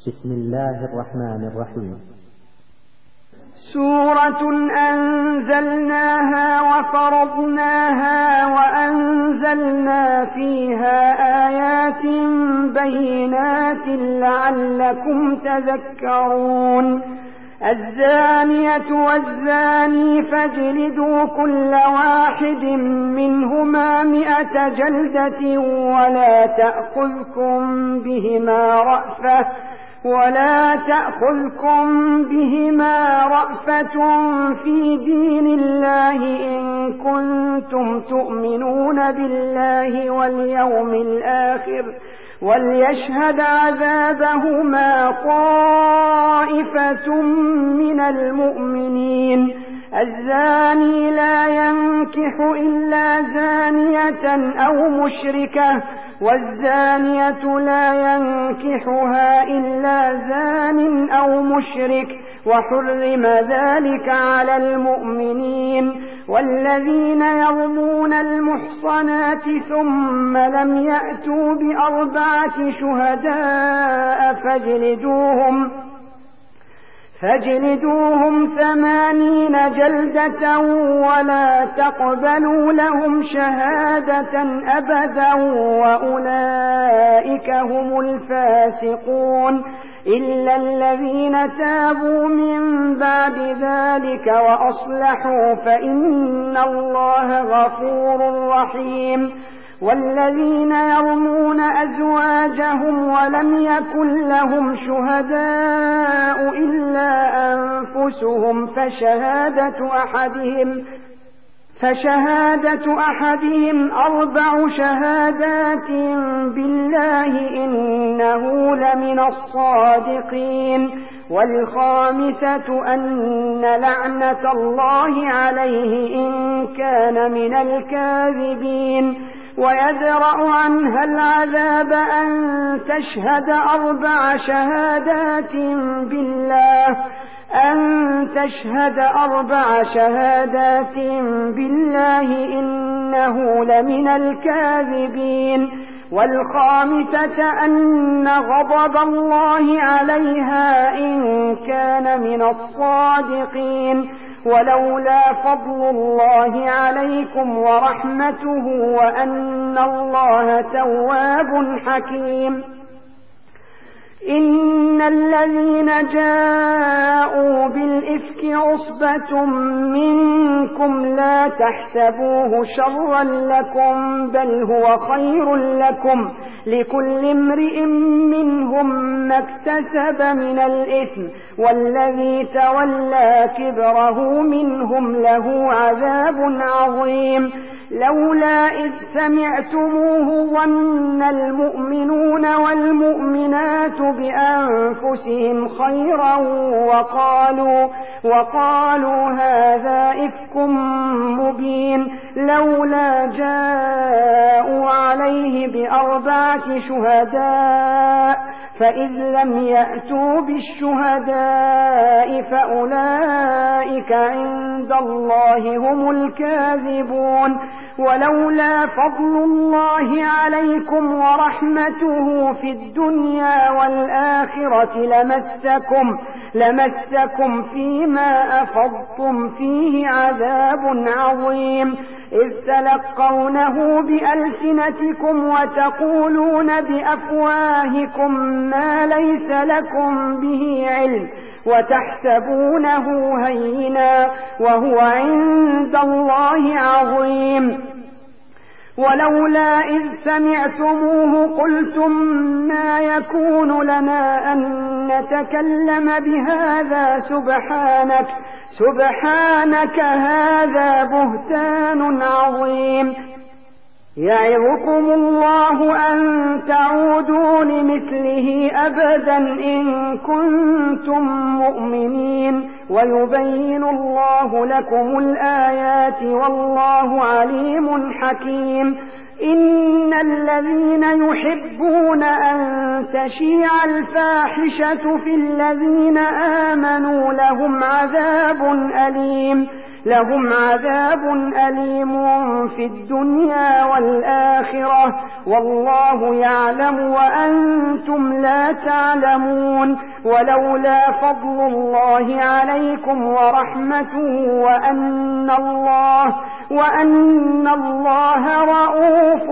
بسم الله الرحمن الرحيم. سورة أنزلناها وفرضناها وأنزلنا فيها آيات بينات لعلكم تذكرون. الزانية والزاني فاجلدوا كل واحد منهما 100 جلدة ولا تأخذكم بهما رأفة في دين الله إن كنتم تؤمنون بالله واليوم الآخر وليشهد عذابهما طائفة من المؤمنين. الزاني لا ينكح إلا زانية أو مشركة والزانية لا ينكحها إلا زان أو مشرك وحرم ذلك على المؤمنين. والذين يرمون المحصنات ثم لم يأتوا ب4 شهداء فاجلدوهم 80 جلدة ولا تقبلوا لهم شهادة أبدا وأولئك هم الفاسقون إلا الذين تابوا من بعد ذلك وأصلحوا فإن الله غفور رحيم. والذين يرمون أزواجهم ولم يكن لهم شهداء إلا أنفسهم فشهادة أحدهم 4 شهادات بالله إنه لمن الصادقين. والخامسة أن لعنة الله عليه إن كان من الكاذبين. ويدرأ عنها العذاب أن تشهد 4 شهادات بالله إنه لمن الكاذبين. والخامسة أن غضب الله عليها إن كان من الصادقين. ولولا فضل الله عليكم ورحمته وأن الله تواب حكيم. إن الذين جاءوا بالإفك عصبة منكم لا تحسبوه شرا لكم بل هو خير لكم لكل امرئ منهم ما اكتسب من الإثم والذي تولى كبره منهم له عذاب عظيم. لولا إذ سمعتموه ظن المؤمنون والمؤمنات بأنفسهم خيرا وقالوا هذا إفك مبين. لولا جاءوا عليه ب4 شهداء فإذ لم يأتوا بالشهداء فأولئك عند الله هم الكاذبون. ولولا فضل الله عليكم ورحمته في الدنيا والآخرة لمسكم فيما أفضتم فيه عذاب عظيم. إذ تلقونه بألسنتكم وتقولون بأفواهكم ما ليس لكم به علم وتحسبونه هينا وهو عند الله عظيم. ولولا إذ سمعتموه قلتم ما يكون لنا أن نتكلم بهذا سبحانك هذا بهتان عظيم. يعظكم الله أن تعودوا لمثله أبدا إن كنتم مؤمنين ويبين الله لكم الآيات والله عليم حكيم. إن الذين يحبون أن تشيع الفاحشة في الذين آمنوا لهم عذاب أليم. لهم عذاب أليم في الدنيا والآخرة والله يعلم وأنتم لا تعلمون. ولولا فضل الله عليكم ورحمته وأن الله رؤوف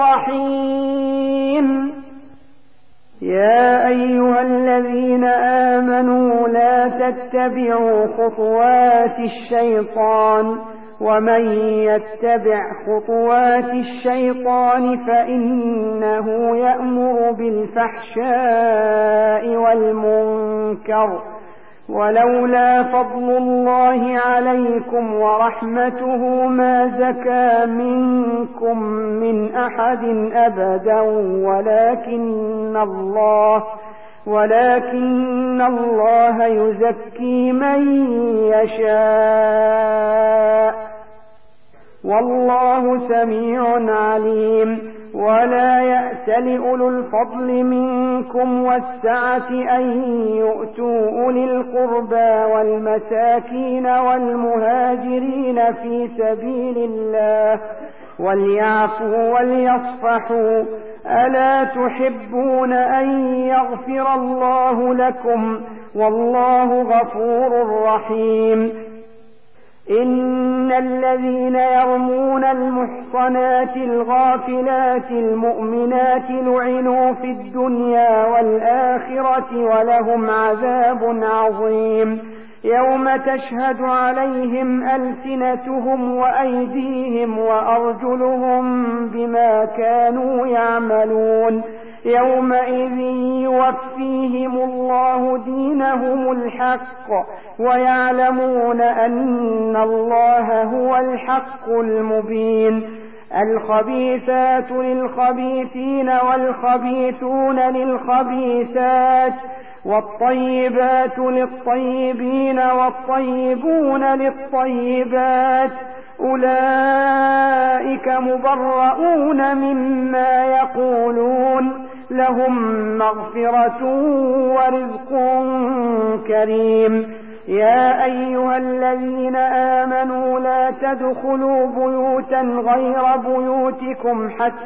رحيم. يا أيها الذين آمنوا لا تتبعوا خطوات الشيطان ومن يتبع خطوات الشيطان فإنه يأمر بالفحشاء والمنكر. ولولا فضل الله عليكم ورحمته ما زكى منكم من أحد أبدا ولكن الله يزكي من يشاء والله سميع عليم. ولا يأت لأولو الفضل منكم والسعة أن يؤتوا أولي القربى والمساكين والمهاجرين في سبيل الله وليعفوا وليصفحوا ألا تحبون أن يغفر الله لكم والله غفور رحيم. إن الذين يرمون المحصنات الغافلات المؤمنات لعنوا في الدنيا والآخرة ولهم عذاب عظيم يوم تشهد عليهم ألسنتهم وأيديهم وأرجلهم بما كانوا يعملون يومئذ يوفيهم الله دينهم الحق ويعلمون أن الله هو الحق المبين. الخبيثات للخبيثين والخبيثون للخبيثات والطيبات للطيبين والطيبون للطيبات أولئك مبرؤون مما يقولون لهم مغفرة ورزق كريم. يا أيها الذين آمنوا لا تدخلوا بيوتا غير بيوتكم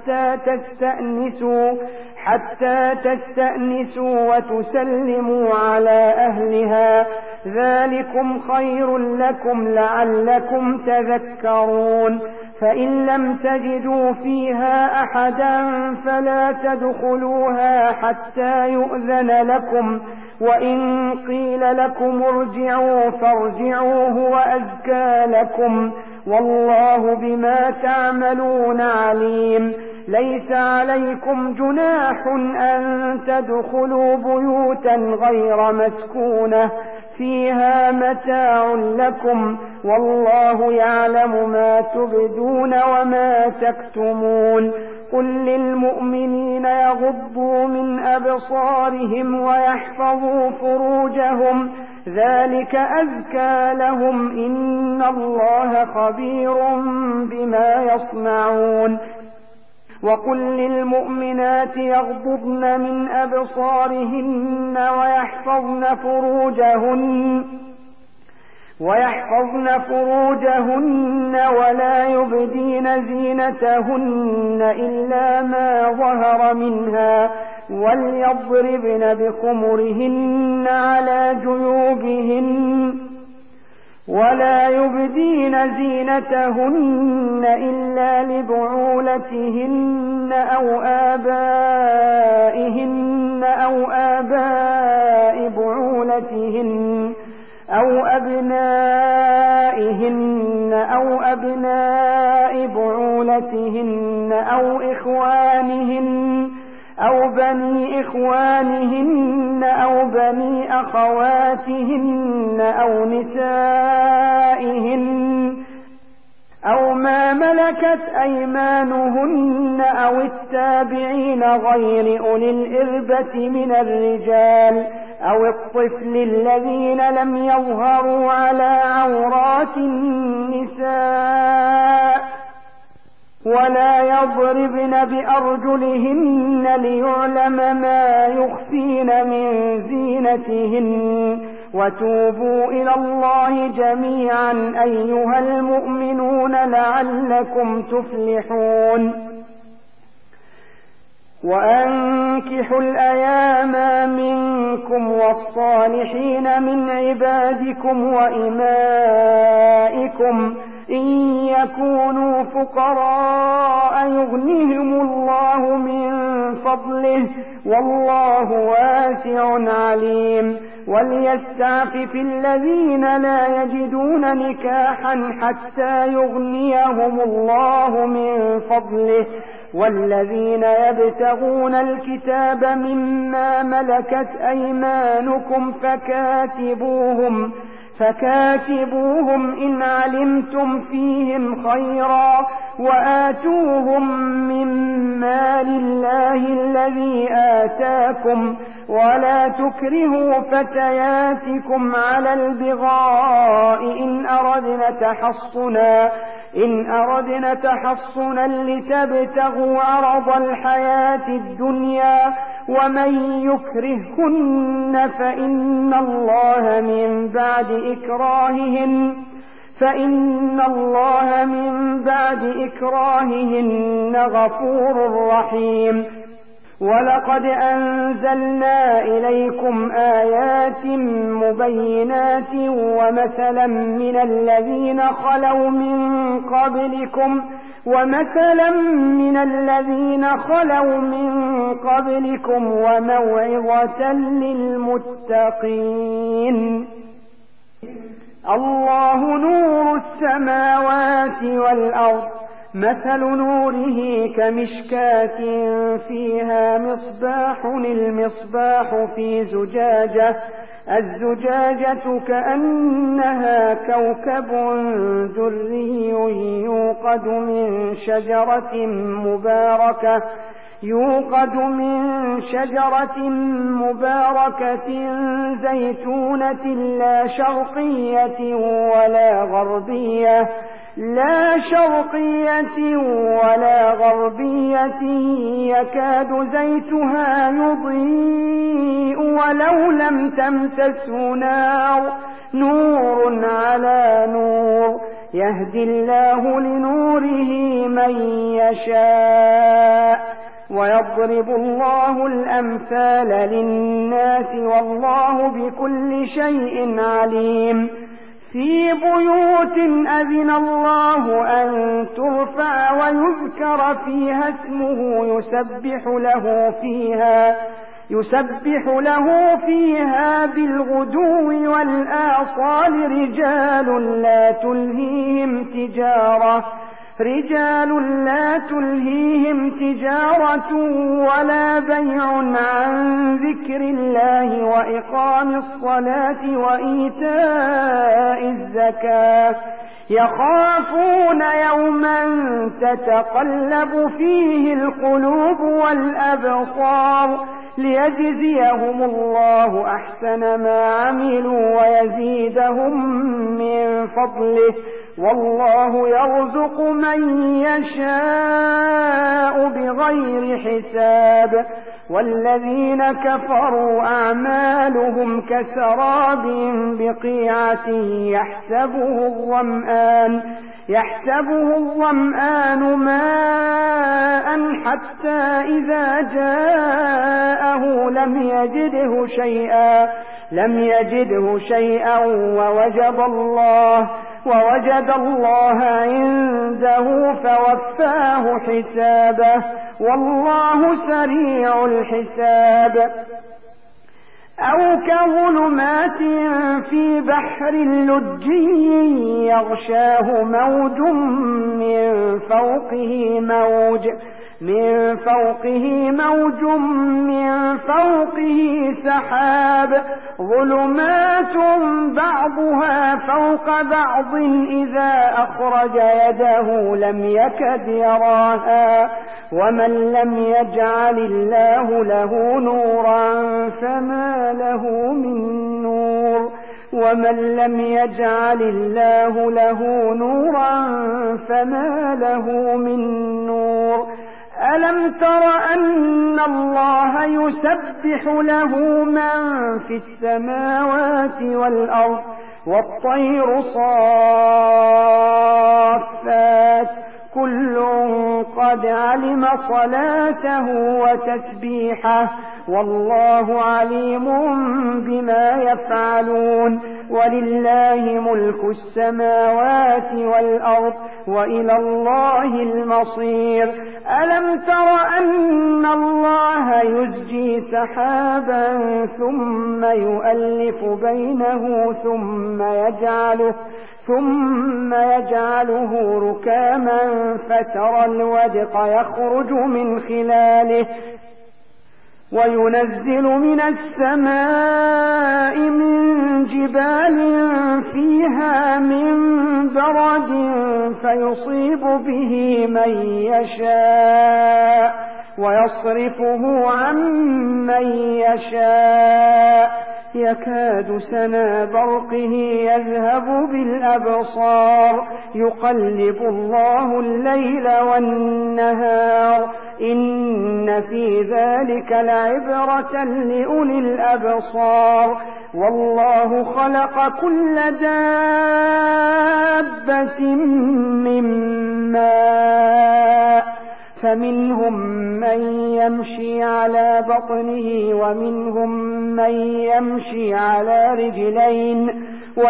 حتى تستأنسوا وتسلموا على أهلها ذلكم خير لكم لعلكم تذكرون. فإن لم تجدوا فيها أحدا فلا تدخلوها حتى يؤذن لكم وإن قيل لكم ارجعوا فارجعوا هو أزكى لكم والله بما تعملون عليم. ليس عليكم جناح أن تدخلوا بيوتا غير مسكونة فيها متاع لكم والله يعلم ما تبدون وما تكتمون. قل للمؤمنين يغضوا من أبصارهم ويحفظوا فروجهم ذلك أزكى لهم إن الله خبير بما يصنعون. وقل للمؤمنات يغضضن من أبصارهن ويحفظن فروجهن ولا يبدين زينتهن إلا ما ظهر منها وليضربن بخمرهن على جيوبهن ولا يبدين زينتهن إلا لبعولتهن أو آبائهن أو آباء بعولتهن أو أبنائهن أو أبناء بعولتهن أو إخوانهن أو بني إخوانهن أو بني أخواتهن أو نسائهن أو ما ملكت أيمانهن أو التابعين غير أولي الإربة من الرجال أو الطفل الذين لم يظهروا على عورات النساء ولا يضربن بأرجلهن ليعلم ما يخفين من زينتهن وتوبوا إلى الله جميعا أيها المؤمنون لعلكم تفلحون وأنكحوا الأيام منكم والصالحين من عبادكم وإمائكم إن يكونوا فقراء يغنيهم الله من فضله والله واسع عليم وليستعفف الذين لا يجدون نكاحا حتى يغنيهم الله من فضله والذين يبتغون الكتاب مما ملكت أيمانكم فكاتبوهم إن علمتم فيهم خيرا وآتوهم من مال الله الذي آتاكم ولا تكرهوا فتياتكم على البغاء إن أردنا تحصنا لتبتغوا عرض الحياة الدنيا ومن يكرههن فإن الله من بعد إكراههن غفور رحيم ولقد أنزلنا إليكم آيات مبينات ومثلا من الذين خلوا من قبلكم وموعظة للمتقين الله نور السماوات والأرض مثل نوره كمشكاة فيها مصباح المصباح في زجاجة الزجاجة كأنها كوكب دري يوقد من شجرة مباركة زيتونة لا شرقية ولا غربية يكاد زيتها يضيء ولو لم تمسسه نور على نور يهدي الله لنوره من يشاء ويضرب الله الأمثال للناس والله بكل شيء عليم في بيوت أذن الله أن ترفع ويذكر فيها اسمه يسبح له فيها بالغدو والآصال رجال لا تلهيهم تجارة ولا بيع عن ذكر الله وإقام الصلاة وإيتاء الزكاة يخافون يوما تتقلب فيه القلوب والأبصار ليجزيهم الله أحسن ما عملوا ويزيدهم من فضله والله يرزق من يشاء بغير حساب والذين كفروا أعمالهم كسراب بقيعة يحسبه الظمآن ماء حتى إذا جاءه لم يجده شيئا ووجد الله عنده فوفاه حسابه والله سريع الحساب أو كظلمات في بحر لجي يغشاه موج من فوقه سحاب ظلمات بعضها فوق بعض إذا أخرج يده لم يكد يراها ومن لم يجعل الله له نورا فما له من نور ألم تر أن الله يسبح له من في السماوات والأرض والطير صافات كل قد علم صلاته وتسبيحه والله عليم بما يفعلون ولله ملك السماوات والأرض وإلى الله المصير ألم تر أن الله يزجي سحابا ثم يؤلف بينه ثم يجعله ركاما فترى الودق يخرج من خلاله وينزل من السماء من جبال فيها من برد فيصيب به من يشاء ويصرفه عن من يشاء يكاد سنا برقه يذهب بالأبصار يقلب الله الليل والنهار إن في ذلك لعبرة لأولي الأبصار والله خلق كل دابة من ماء فمنهم من يمشي على بطنه ومنهم من يمشي على رجلين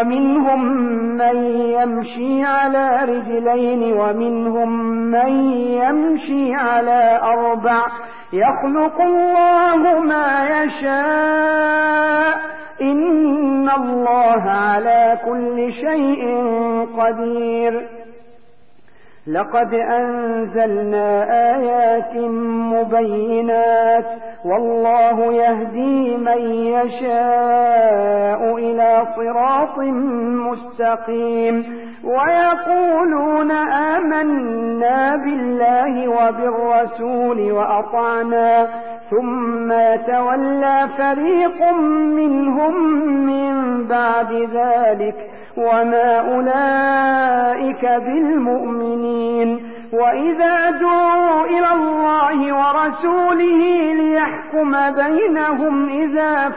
ومنهم من يمشي على أربع يخلق الله ما يشاء إن الله على كل شيء قدير لقد أنزلنا آيات مبينات والله يهدي من يشاء إلى صراط مستقيم ويقولون آمنا بالله وبالرسول وأطعنا ثم يتولى فريق منهم من بعد ذلك وما أولئك بالمؤمنين وإذا دعوا إلى الله ورسوله ليحكم بينهم إذا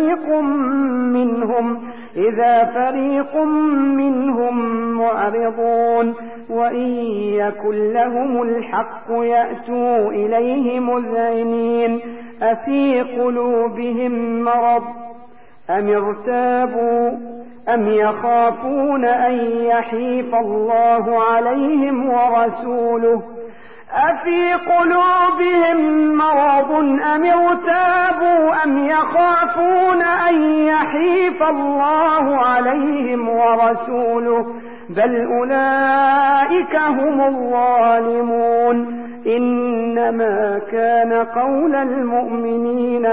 فريق منهم معرضون وإن يكن لهم الحق يأتوا إليه مذعنين أفي قلوبهم مرض أم ارتابوا أم يخافون أن يحيف الله عليهم ورسوله أفي قلوبهم مرض أم ارتابوا أم يخافون أن يحيف الله عليهم ورسوله بل أولئك هم الظالمون إنما كان قول المؤمنين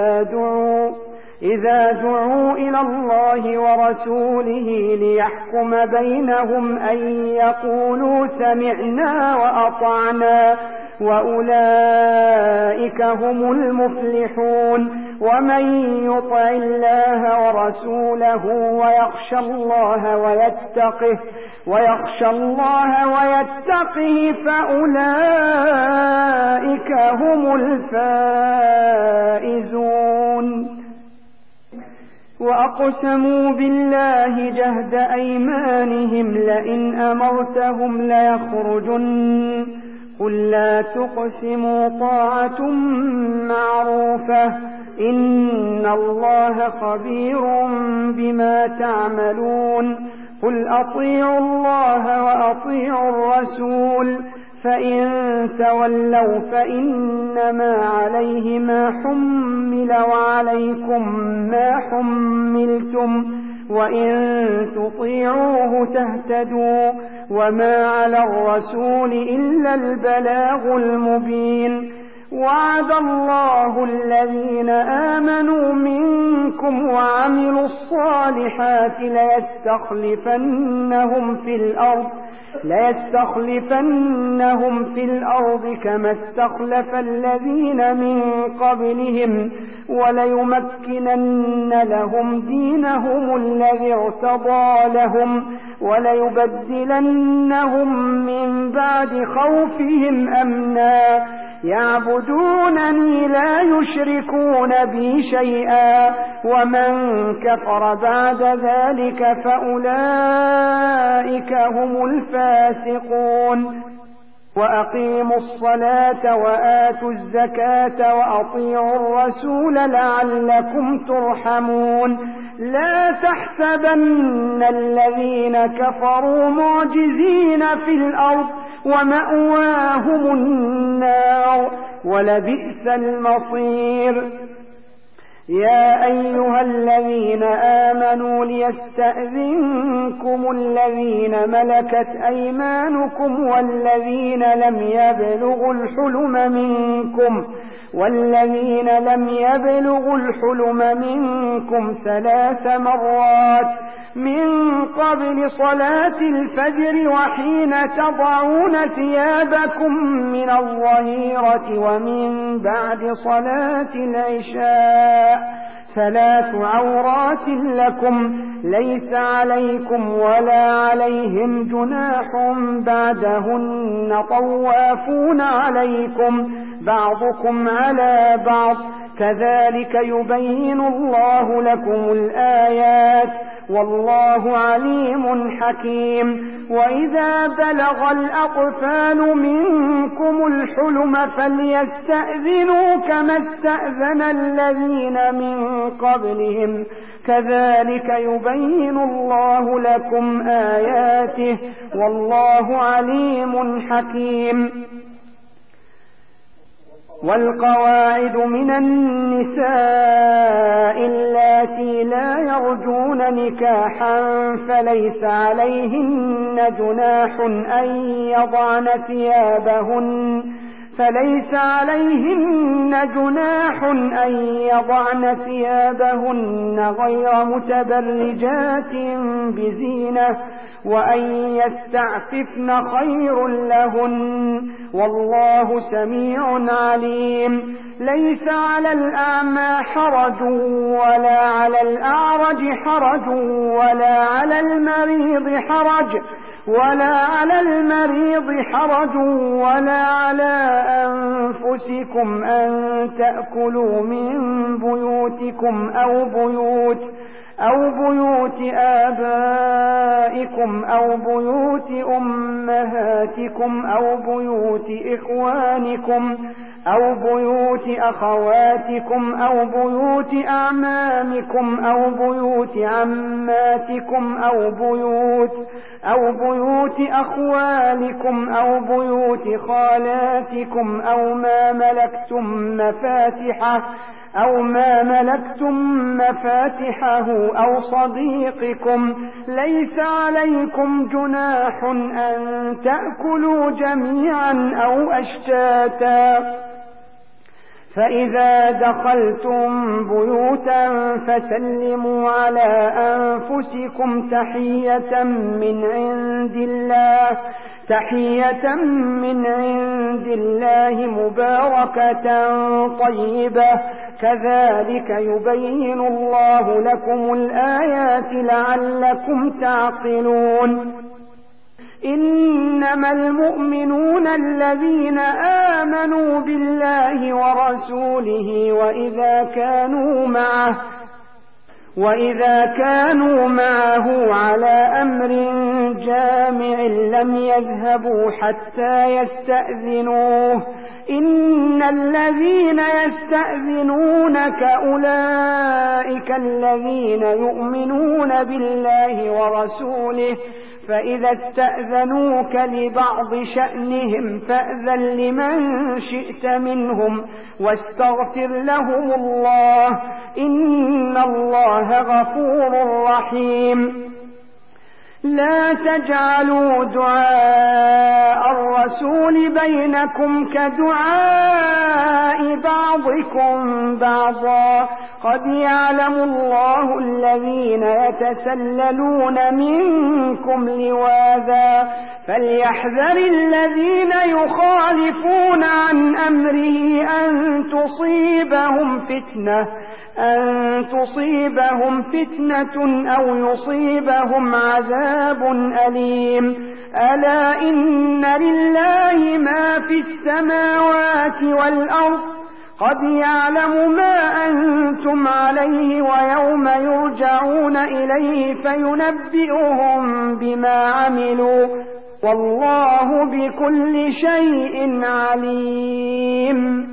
إذا دعوا إلى الله ورسوله ليحكم بينهم أن يقولوا سمعنا وأطعنا وأولئك هم المفلحون ومن يطع الله ورسوله ويخشى الله ويتقه فأولئك هم الفائزون وأقسموا بالله جهد أيمانهم لئن أمرتهم ليخرجن قل لا تقسموا طاعة معروفة إن الله خبير بما تعملون قل أطيعوا الله وأطيعوا الرسول فإن تولوا فإنما عليه ما حمل وعليكم ما حملتم وإن تطيعوه تهتدوا وما على الرسول إلا البلاغ المبين وعد الله الذين آمنوا منكم وعملوا الصالحات ليستخلفنهم في الأرض كما استخلف الذين من قبلهم وليمكنن لهم دينهم الذي ارتضى لهم وليبدلنهم من بعد خوفهم أمنا يعبدونني لا يشركون بي شيئا ومن كفر بعد ذلك فأولئك هم الفاسقون وأقيموا الصلاة وآتوا الزكاة وأطيعوا الرسول لعلكم ترحمون لا تحسبن الذين كفروا معجزين في الأرض ومأواهم النار ولبئس المصير يا أيها الذين آمنوا ليستأذنكم الذين ملكت أيمانكم والذين لم يبلغوا الحلم منكم 3 مرات من قبل صلاة الفجر وحين تضعون ثيابكم من الظهيرة ومن بعد صلاة العشاء 3 عورات لكم ليس عليكم ولا عليهم جناح بعدهن طوافون عليكم بعضكم على بعض كذلك يبين الله لكم الآيات والله عليم حكيم وإذا بلغ الأطفال منكم الحلم فليستأذنوا كما استأذن الذين من قبلهم كذلك يبين الله لكم آياته والله عليم حكيم والقواعد من النساء اللاتي لا يرجون نكاحا فليس عليهن جناح أن يضعن ثيابهن غير متبرجات بزينة وأن يستعففن خير لهن والله سميع عليم ليس على الأعمى حرج ولا على الأعرج حرج ولا على المريض حرج ولا على أنفسكم أن تأكلوا من بيوتكم أو بيوت آبائكم أو بيوت أمهاتكم أو بيوت إخوانكم أو بيوت أخواتكم أو بيوت أعمامكم أو بيوت عماتكم أو بيوت أخوالكم أو بيوت خالاتكم أو ما ملكتم مفاتحه أو صديقكم ليس عليكم جناح أن تأكلوا جميعا أو أشتاتا فإذا دخلتم بيوتا فسلموا على أنفسكم تحية من عند الله مباركة طيبة كذلك يبين الله لكم الآيات لعلكم تعقلون إنما المؤمنون الذين آمنوا بالله ورسوله وإذا كانوا معه على أمر جامع لم يذهبوا حتى يستأذنوه إن الذين يستأذنونك أولئك الذين يؤمنون بالله ورسوله فإذا استأذنوك لبعض شأنهم فأذن لمن شئت منهم واستغفر لهم الله إن الله غفور رحيم لا تجعلوا دعاء الرسول بينكم كدعاء بعضكم بعضا قد يعلم الله الذين يتسللون منكم لواذا فليحذر الذين يخالفون عن أمره أن تصيبهم فتنة أو يصيبهم عذاب أليم ألا إن لله ما في السماوات والأرض قد يعلم ما أنتم عليه ويوم يرجعون إليه فينبئهم بما عملوا والله بكل شيء عليم.